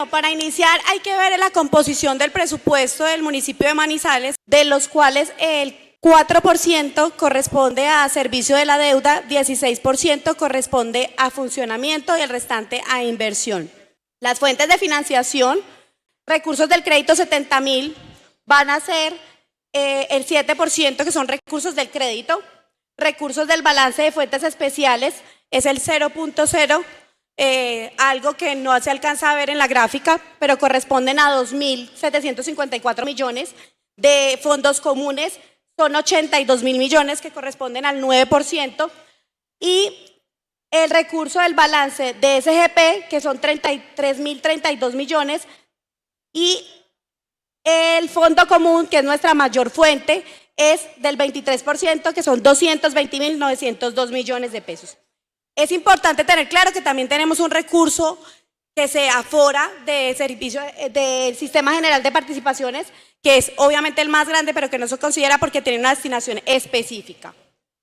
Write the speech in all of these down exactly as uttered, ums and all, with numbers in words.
Para iniciar hay que ver la composición del presupuesto del municipio de Manizales, de los cuales el cuatro por ciento corresponde a servicio de la deuda, dieciséis por ciento corresponde a funcionamiento y el restante a inversión. Las fuentes de financiación, recursos del crédito setenta mil, van a ser eh, el siete por ciento que son recursos del crédito, recursos del balance de fuentes especiales es el cero punto cero, eh, algo que no se alcanza a ver en la gráfica, pero corresponden a dos mil setecientos cincuenta y cuatro millones de fondos comunes, son ochenta y dos mil millones que corresponden al nueve por ciento y el recurso del balance de S G P que son treinta y tres mil treinta y dos millones y el fondo común que es nuestra mayor fuente es del veintitrés por ciento que son doscientos veinte mil novecientos dos millones de pesos. Es importante tener claro que también tenemos un recurso que se afora de servicio del Sistema General de Participaciones, que es obviamente el más grande, pero que no se considera porque tiene una destinación específica.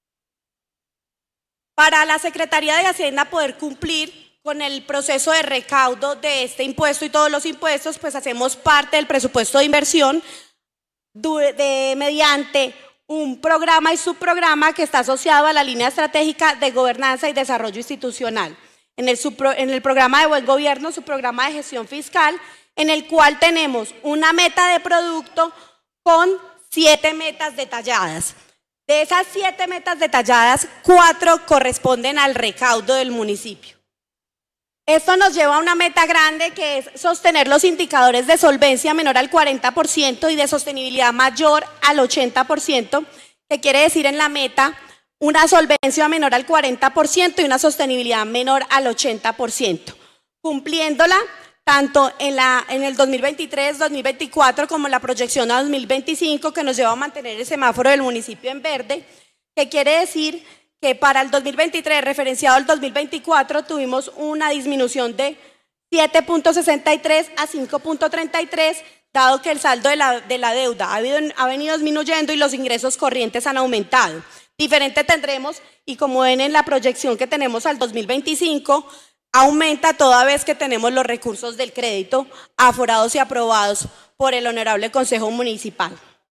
Para la Secretaría de Hacienda poder cumplir con el proceso de recaudo de este impuesto y todos los impuestos, pues hacemos parte del presupuesto de inversión de, de, mediante un programa y subprograma que está asociado a la línea estratégica de gobernanza y desarrollo institucional. En el, subpro, en el programa de buen gobierno, su programa de gestión fiscal, en el cual tenemos una meta de producto con siete metas detalladas. De esas siete metas detalladas, cuatro corresponden al recaudo del municipio. Esto nos lleva a una meta grande que es sostener los indicadores de solvencia menor al cuarenta por ciento y de sostenibilidad mayor al ochenta por ciento, que quiere decir en la meta una solvencia menor al cuarenta por ciento y una sostenibilidad menor al ochenta por ciento, cumpliéndola tanto en, la, en el dos mil veintitrés, dos mil veinticuatro como en la proyección a dos mil veinticinco, que nos lleva a mantener el semáforo del municipio en verde, que quiere decir que para el dos mil veintitrés, referenciado al dos mil veinticuatro, tuvimos una disminución de siete punto sesenta y tres a cinco punto treinta y tres, dado que el saldo de la, de la deuda ha, habido, ha venido disminuyendo y los ingresos corrientes han aumentado. Diferente tendremos, y como ven en la proyección que tenemos al dos mil veinticinco, aumenta toda vez que tenemos los recursos del crédito aforados y aprobados por el Honorable Consejo Municipal.